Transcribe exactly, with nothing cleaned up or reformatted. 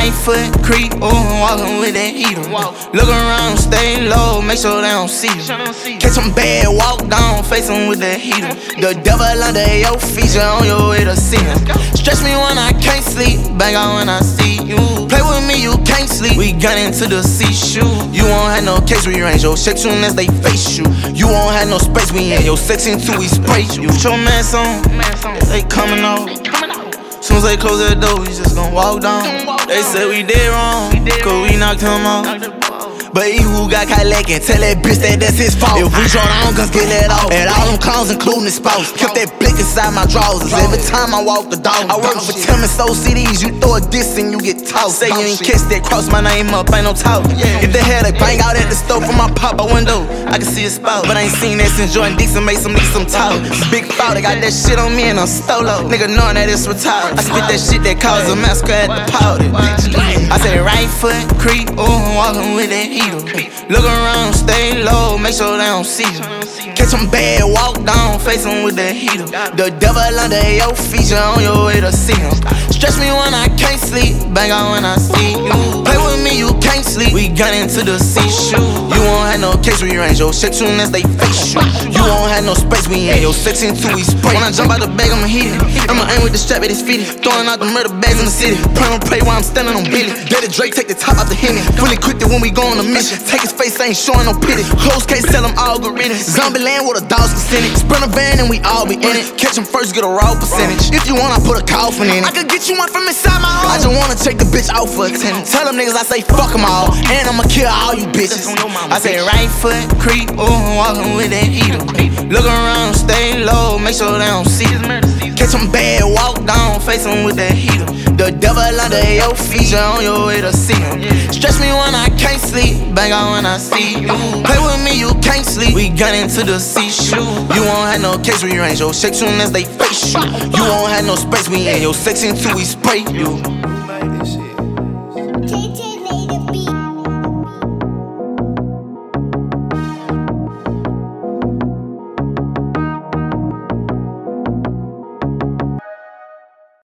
right foot creep, ooh, I'm walking with that heater. Look around, stay low, make sure they don't see you. Catch them bad, walk down, face them with the heater. The devil under your feet, you on your way to see him. Stretch me when I can't sleep, bang out when I see you. Play with me, you can't sleep, we gun into the seashore. You won't have no case, we range your shake soon as they face you. You won't have no space, we in your section till we spray you. Put your mask on, they coming off. Soon as they close that door, we just gon' walk down. They said we did wrong, cause we knocked him off. But he who got caught lacking, tell that bitch that that's his fault. If we draw down, guns get let off. And all them clowns, including his spouse, kept that blick inside my drawers. Every time I walk the dog, I work for Tim and So C Ds. You throw a diss and you get tossed. Say you ain't kiss that, cross my name up, ain't no talk. If they had a bang out at the stove from my pop-up window, I can see a spout. But I ain't seen that since Jordan Dixon made some niggas some talk. Big foul, they got that shit on me and I'm stolo. Nigga knowing that it's retired. I spit that shit that caused a massacre at the powder. I say right foot creep, ooh, I'm walking with that heater. Look around, stay low, make sure they don't see you. Catch them bad, walk down, face them with the heater. The devil under your feet, you on your way to see him. Stretch me when I can't sleep, bang out when I see you. Play with me, you can't sleep, we gun into the seashore. You won't have no case, we range your shake soon as they face you. You won't have no space, we in your section till we spray. When I jump out the bag, I'ma hit it. I'ma aim with the strap at his feet. Throwing out the murder bags in the city. Pray and pray while I'm standing on Billy. Daddy Drake take the top out the Henny. Fully quick when we go on a mission. Take his face, ain't showing no pity. Hoes can't sell them algorithms. Zombie land with a dog's percentage. Sprint a van and we all be in it. Catch him first, get a raw percentage. If you want, I put a coffin in it. I could get you one from inside my home. I just wanna take the bitch out for a tenant. Tell them niggas I say fuck them all, and I'ma kill all you bitches. I say right foot creep, ooh, I'm walking with that heater. Look around, stay low, make sure they don't see you. Catch them bad, walk down, face them with that heater. The devil under your feet, you on your way to see him. Stretch me when I can't sleep, bang out when I see you. Play with me, you can't sleep, we gun into the seashore. You won't have no case, we range your shake soon as they face you. You won't have no space, we in your section till we spray you.